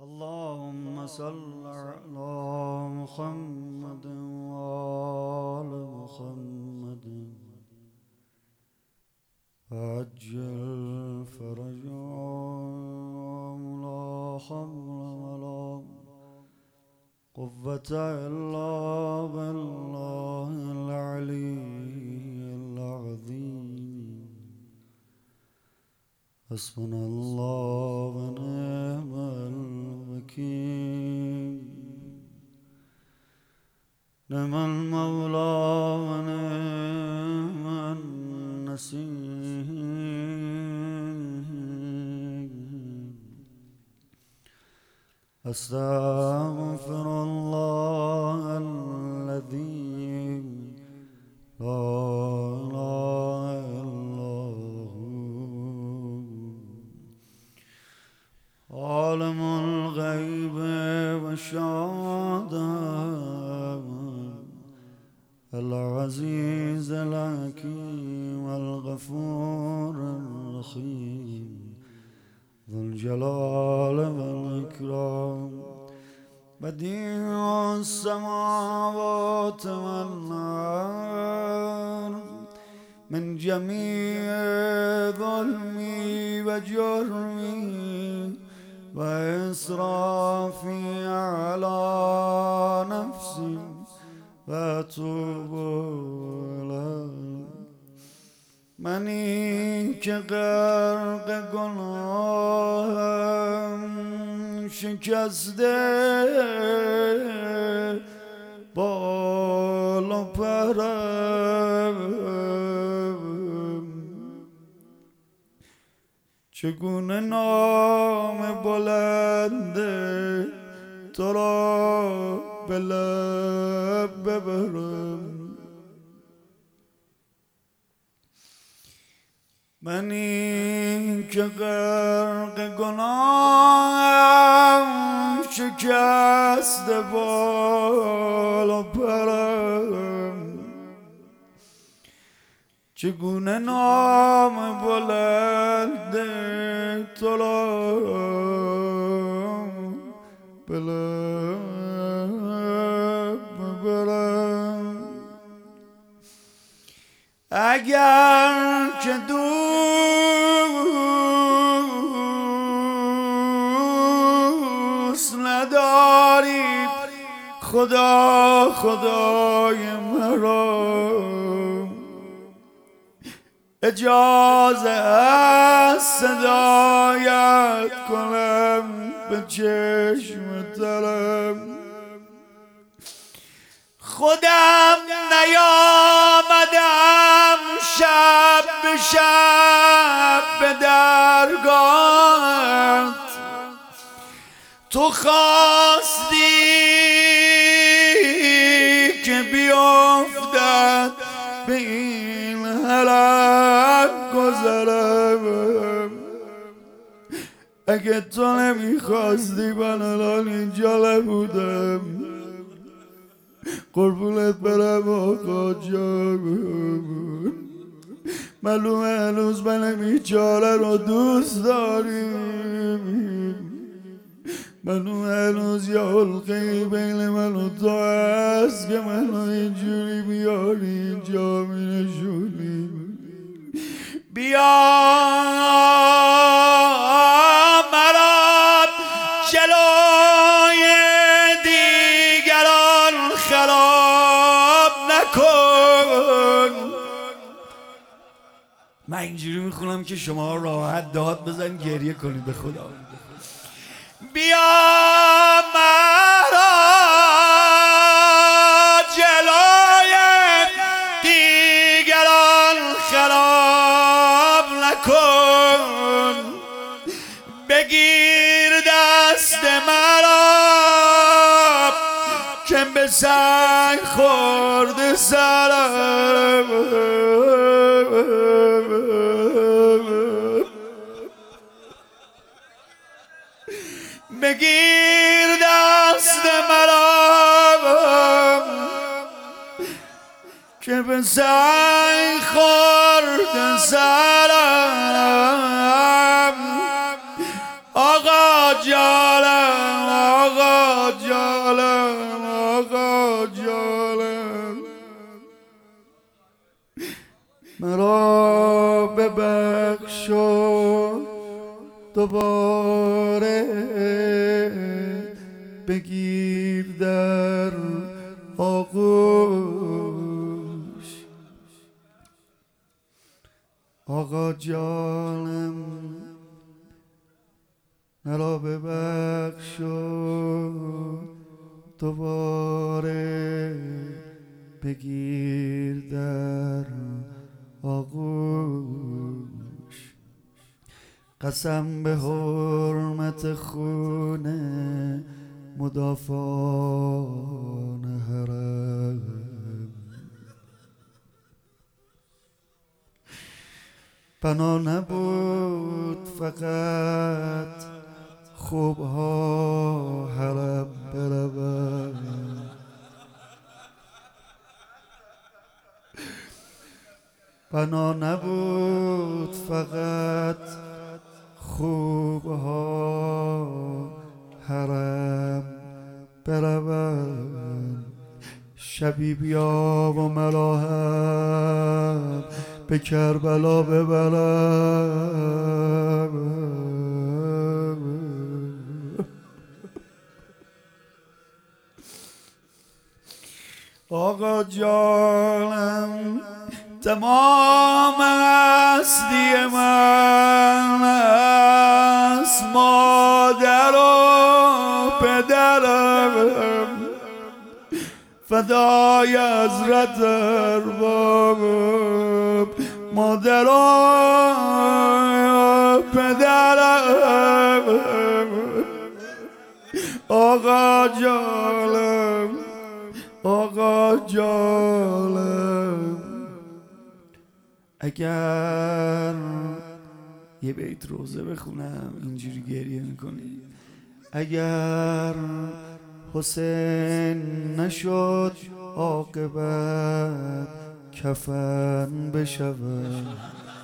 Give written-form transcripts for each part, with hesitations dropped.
اللهم صل على محمد وآل محمد عجل فرجهم لا حول ولا قوة إلا بالله العلي العظيم. حسبنا الله ونعم الوكيل، نعم المولى ونعم النصير. أستغفر الله الذي لا إله إلا هو، عالم الغيب والشهادة، العزيز الحكيم الغفور الرحيم، ذو الجلال والإكرام، بديع السماوات والأرض، من جميع ظلمي وجرمي وإسرافي على نفسي وأتوب إليه. منی که غرق گناهم شکسته بال و پرم، چگونه نام بلند تو را به لب ببرم. منی که غرق گناهم شکسته بال و پرم، چگونه نام بلند تو را به لب ببرم. اگر که دوست نداری خدا خدای مرا، اجازه است صدایت کنم به چشم ترم. خودم نیامدم شب به شب به درگاهت، تو خواستی که بیفتد به این هلاک گذرم. اگه تو نمیخواستی من الان اینجا نبودم. قربونت برم آقا جان، معلومه هنوز من بیچاره رو دوست داریم، معلومه هنوز یه حلقه‌ای بین من و تو هست که منو اینجوری بیاری اینجا مینشونی. بیا مرا جلوی دیگران خراب نکن. من اینجوری میخونم که شما راحت داد بزن گریه کنید به خدا. بیا مرا جلوی دیگران خراب نکن، بگیر دست مرا که به سنگ خورده سرم. بگیر دست مرا که به سنگ خورده سرم. آقا جانم جانم آقا جانم مرا ببخش و دوباره بگیر در آغوش آقا جانم مرا ببخش و دوباره بگیر در آغوش قسم به حرمت خون مدافعان حرم بنا نبود فقط خوبها حرم برود بنا نبود فقط خوبها حرم برود شبی بیا و مرا هم به کربلا ببرم آقا جانم تمام هستی من است مادر و پدرم فدای حضرت ارباب مادر و پدرم آقا جانم آقا جانم اگر یه بیت روزه بخونم اینجوری گریه میکنی اگر حسین نشد عاقبت کفن بشود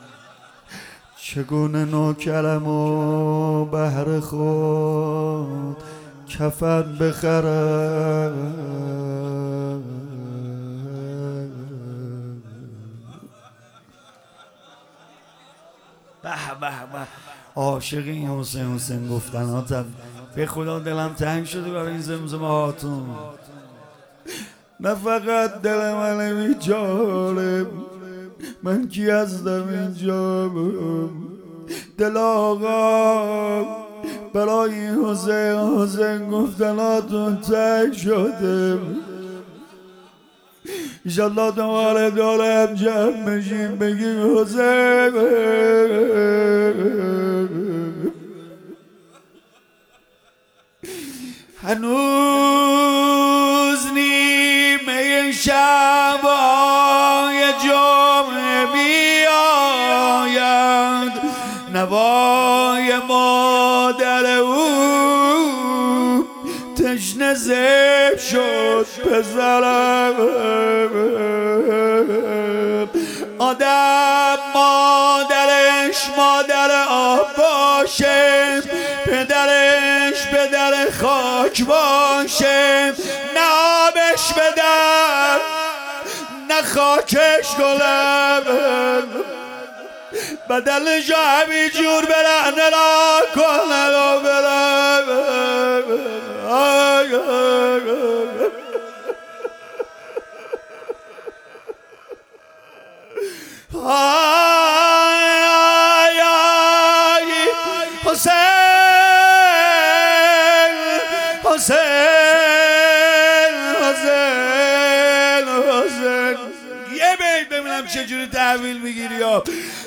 چگونه نوکرم و بهر خود کفن بخرم به به به عاشق این حسین گفتناتم به خدا دلم تنگ شده برای این زمزمه هاتون نه فقط دل من بیچاره من کی هستم اینجا دل آقا برای این حسین گفتناتون تنگ شده ایشالله دوباره دارم جمع بشیم بگیم حسین هنوز نیمه شبای جمعه بیاید نوای مادر او تشنه زب شد پسرم آدم مادرش مادر آب باشه پدرش پدر خاک باشه نه آبش بدن نه خاکش گلم بدلش همین جور برن را کنن و برن حسین یه بیت ببینم چجوری تحویل میگیری یا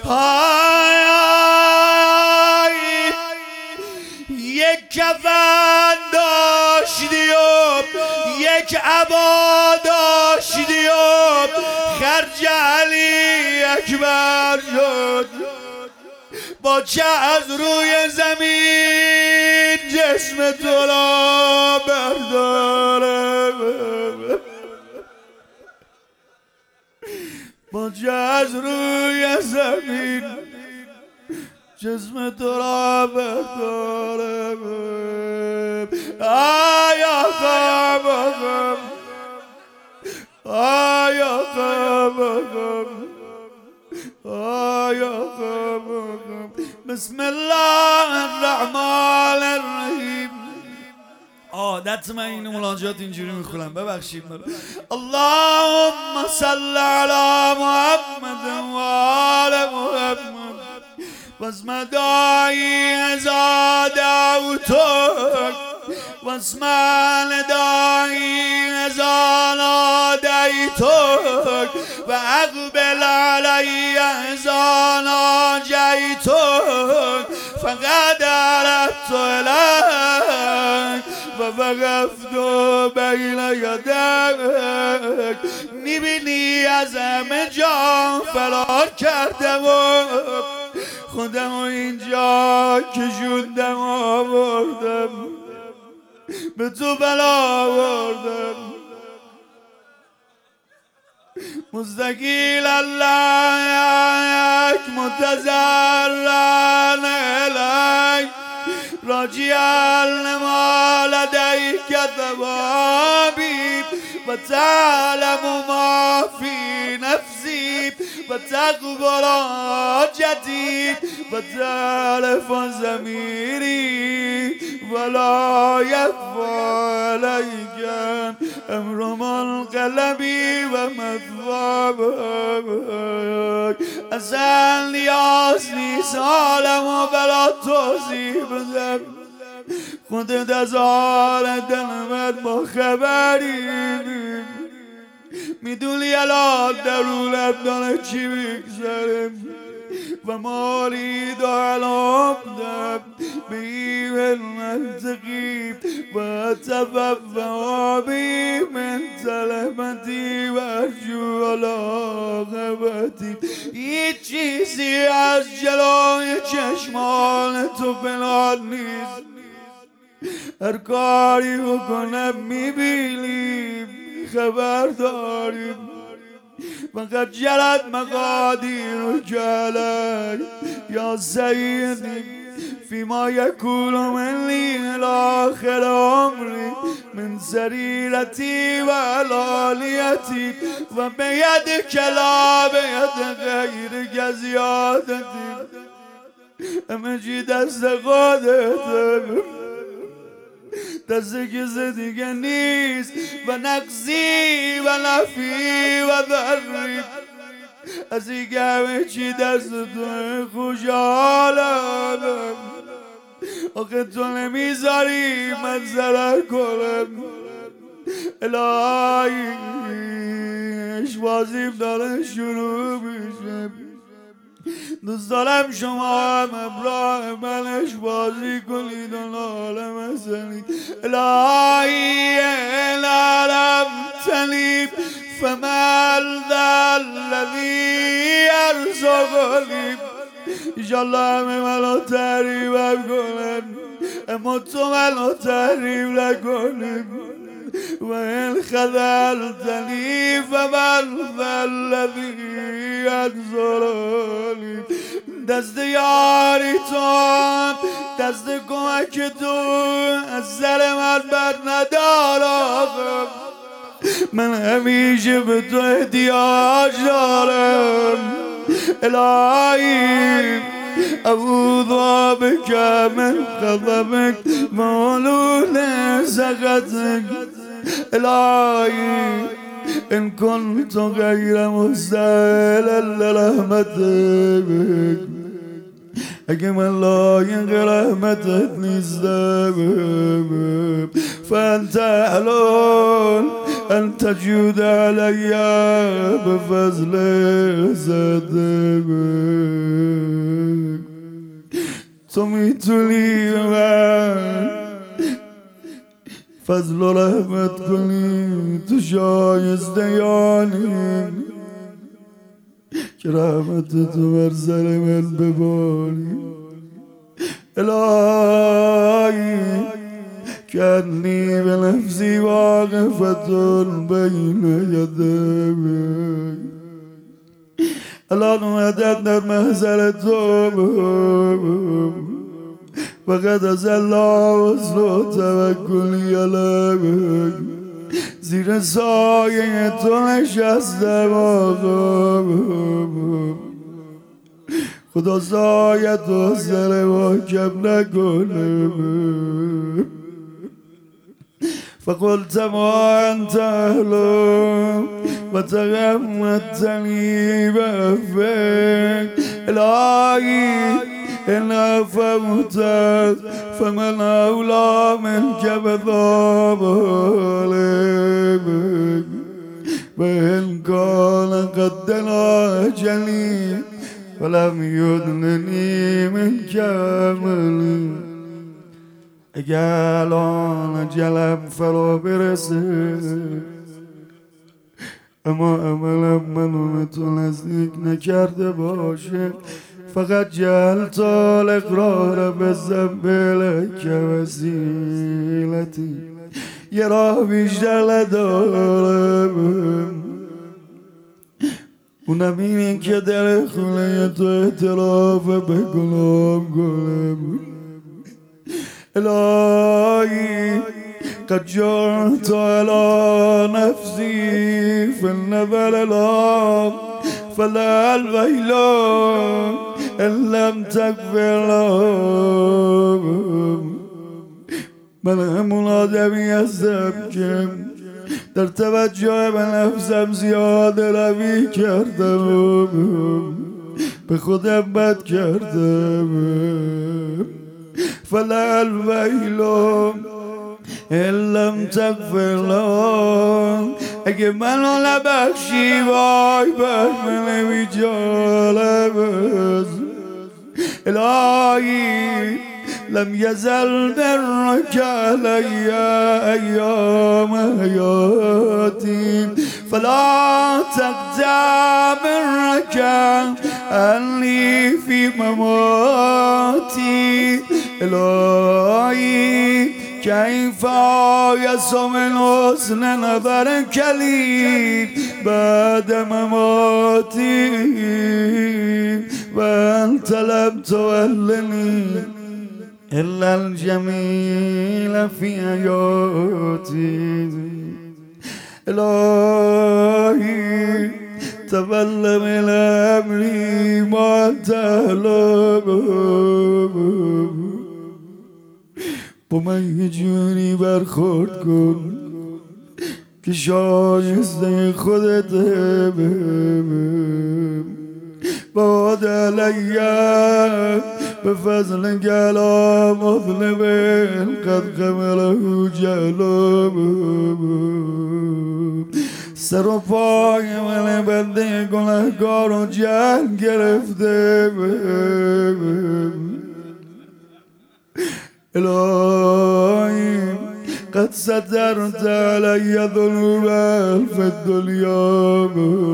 یک کفن داشتی و یک عبا داشتی و خرج علی اکبر شد با چه از روی زمین جسم تو را بردارم با چه از روی زمین جسم تو را بردارم آیا بسم الله الرحمن الرحیم. عادت من این مناجات اینجوری میخونم، ببخشید من. اللهم صل علی محمد و آل محمد واسم داعی اذا دعوتک واسم نداعی اذا نادیتک و اقبل علی اذا ناجیتک فقد عرفت الیک و وقفت بین یدیک. میبینی از همه جا فرار کردم و خودم اینجا کشوندم آوردم، به تو بلا آوردم. مستقیل الله متضرعا الیک راجعا لما لدیک ثوابی و تعلم ما فی نفسی و تقبل حاجتی و تعرف ضمیری ولا یخفی علیک امر منقلبی و مثوابک. اصلا نیاز نیست حالم و برات توضیح بدم، خودت از حال دلمت با خبری، میدونی الان درونت داره چی میگذره و مارید الان بی منطقی و تفوابی من تلمتی و ارجو علاقبتی. هیچ چیزی از جلوی چشمان تو پنهان نیست، هر کاری بکنم میبینیم خبر داریم. فقط جرت مقادیرک علی یا سیدی فیما یکون منی الاخر عمری من سریرتی و علالیتی و بید کلا بید غیر گزیادتی. همه چی دست خودت، دست کسی دیگه نیست و نقصی و نفی و ضری. از این همه چی دست تو خوشحالم، آخه تو نمیذاری من ضرر کنم. الهی اشوازیم داره شروع میشه، دوست دارم شما هم ابراه منش بازی کنید و ناله مثلید. الهی العالم تنیب فمن ذا الذی ارزقنی. ایشالله همه منو تحریبم کنن اما تو منو تحریب نکنیم. و این خذلتنی فمن ذا الذی انصرنی. دست یاری تو، دست کمک تو از سر من بر ندارم. من همیشه به تو احتیاج دارم. الهی اعوذ بک من غضبک مولول سخطک. الهی ان كنت غیر مستاهلا لرحمتک، اگه من لایق رحمتت نیستم فانت احلال ان تجود علی بفضل ذاتک. تو میتونی من فضل و رحمت کنی، تو شایسته یانی که رحمت تو بر سر من بباری. الهی کنی به نفسی واقفتون بین یدیک. الان اومدن در محضر تو فقط از الله وصل و توکلی علیک. زیر سایه تو نشستم آقا، خدا سایت و سر ما کم نکنه. فقلت ما أنت أهله وتغمدتني بأفك إلهي إن أفوت فمن أولى منك بذاب قلبك وإن كان قد دنا أجلي ولم يدنني منك أملي. اگر الان اجلم فرا برسه اما عملم منو تو نزدیک نکرده باشه، فقط جهلت الاقرار بالذنب لک وسیلتی، یه راه بیشتر ندارم، اونم این که در خونه تو اعتراف بکنم گلم. إلهي قد جرت على نفسي في النذر الآن فلا الويل إن لم تغفر لهم. من همون آدمی هستم که در توجه به نفسم زیاده روی کردم، به خودم بد کردم. فلا الویل ان لم تغفر لهم، اگه منو نبخشی وای بر من نمی‌جالم. الهی لم يزل برك علي أيام حياتي فلا تقطع برك عني في مماتي. إلهي كيف يسع من حسن نظرك لي بعد مماتي وأنت لم تولني إلا الجميل في حياتي. إلهي تولى من أمري ما تعلم، با من یه جوری برخورد کن که شایسته خودت باد علی بفضل کلام مظلم قد قمله جلام. سر و پای من بنده گناهکار و جهل گرفته. الهی قد سترت علی ذنوب فی الدنیا.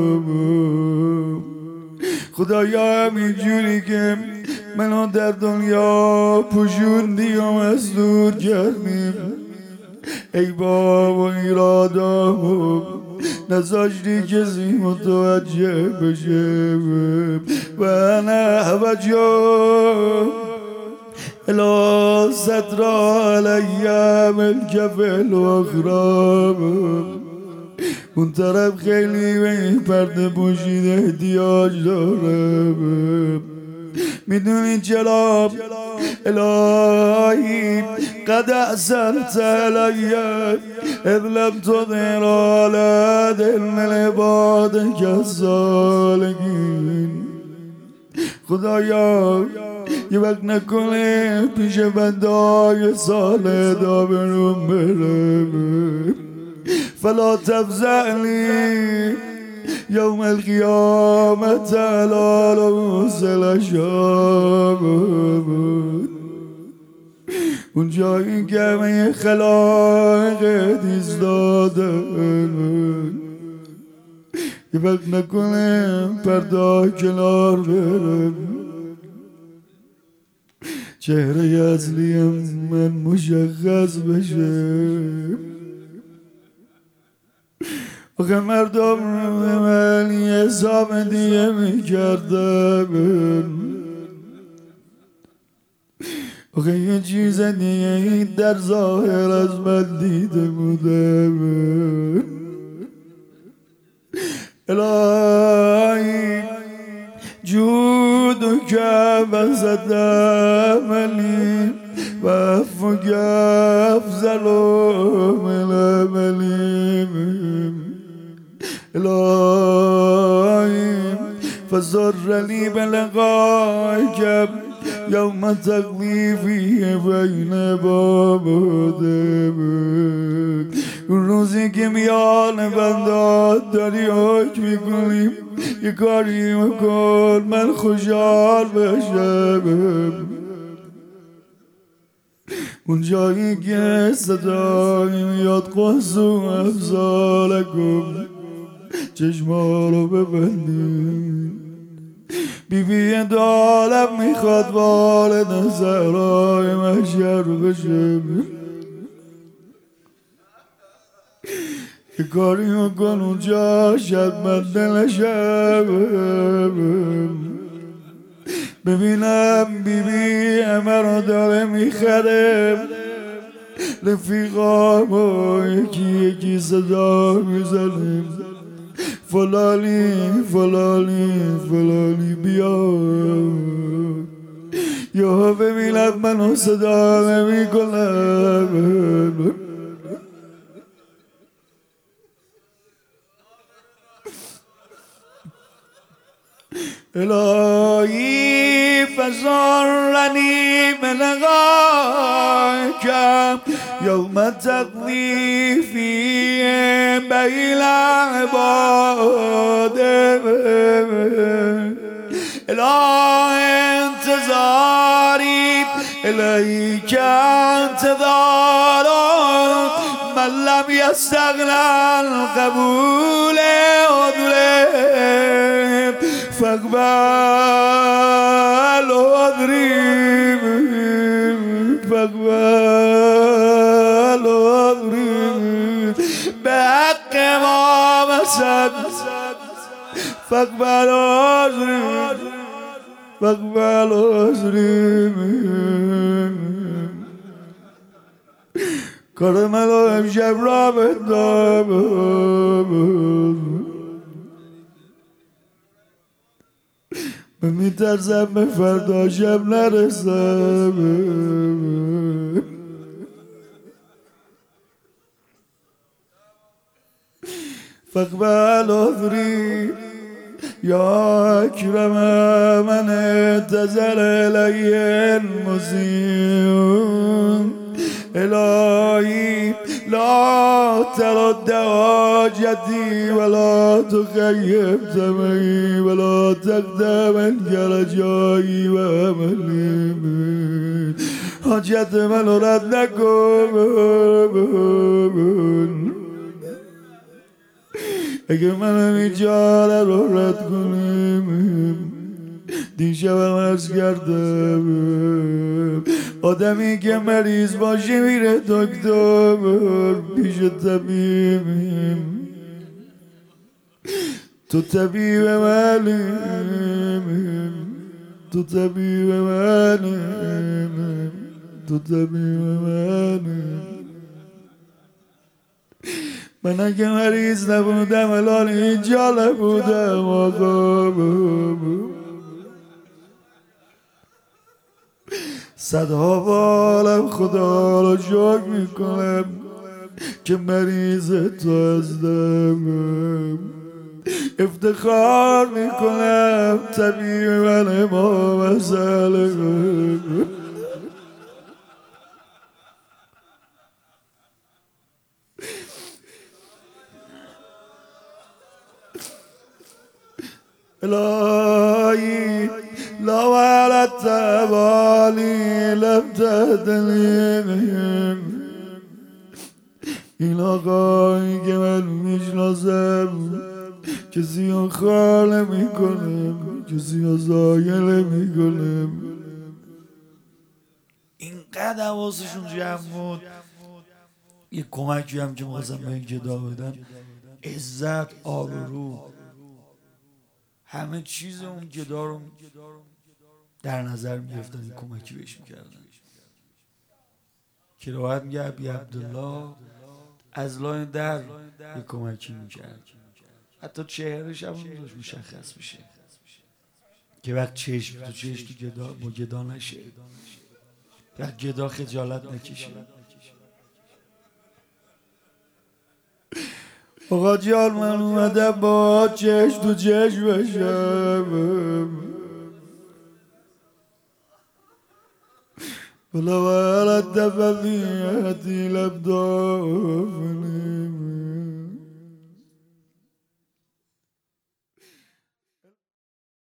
خدایا همین جوری که منو در دنیا پوشوندی و مستور کردی، ای بابا ایرادامو نذاشتی کسی متوجه بشه و انا وجه الا ستر علی من کفل و اخرام. اون طرف خیلی به این پرده پوشیده احتیاج دارم. میدونی چرا؟ الهی قد احسنت علی اذ لم تظهر علی دل من عبادک الصالحین. خدایا یه وقت نکنه پیش بنده‌های صالح داورون برم. فلا تفزعنی یوم القیامت علی رؤوس الاشهاد. اون جایی که همه خلائق ایستادن یه وقت نکنه پرده کنار برم، چهره اصلیم من مشخص بشه. آخه مردم من یه حساب دیگه میکردم، آخه یه چیز دیگه در ظاهر از من دیده بودم. الهی جودك وزد عملي وعفوك أفضل من عملي الهي فزر لي بلقائك يوم تقليفي بين بابادمك روزی که میان بندات داری حکم میکنیم یه کاری مکن من خوشحال بشم اون جایی که صدایی میاد قصو افضالکم چشما رو ببندیم بیبی دالم میخواد والد زهرای محشر بشه یه کاری مکن اونجا شد من دلشم ببینم بیبی همه رو داره میخره رفیقام و یکی صدا میزنه فلانی فلانی فلانی بیا یا ببینم منو صدا نمیکنم الهی فزرنی بلقائك يوم تقضي فيه بين عبادك الهی انتظاری إليك انتظار من لم يستغنى القبول أدري فاقبل أضرب فاقبل أضرب بحق ما مسد فاقبل أضرب فاقبل أضرب كرمل امشب را بندام من میترسم به فردا شب نرسم فاقبل أضرب يا أكرم من اعتذر إلي المسيء إلهي لا ترد حاجتي ولا تخيب سمعي ولا تقدم رجائي وأملي حاجت من رد نکن اگه من بیچاره رو رد کنیم دیشبم عرض کردم آدمی که مریض باشه میره دکتر پیش طبیب تو طبیب منی تو طبیب منی تو طبیب منی من اگه مریض نبودم الان اینجا نبودم آقا صدها بالم خدا را شکر میکنم که مریض تو هستم افتخار میکنم طبیب من امام مسئله الهی لو علت بالي لم تهدني این آقایی که من میشناسم کسی ها خار نمی کنم کسی ها زایه نمی کنم اینقدر حواسشون جمع بود یه کمکی هم که می‌خواستم به این گدا بدن عزت آبرو همه چیز اون گدا رو در نظر می‌گرفتن این کمکی بهش می‌کردن که روایت میگه ابی عبدالله از لای در یه کمکی می‌کرد حتی چهرش هم داشت مشخص میشه که وقت چشم تو چشم تو گدا با گدا نشه، وقت گدا خجالت نکشه. آقا جان من اومدم با چشم تو چشم بشم، ولو على الدفا في هاتي لبدوفني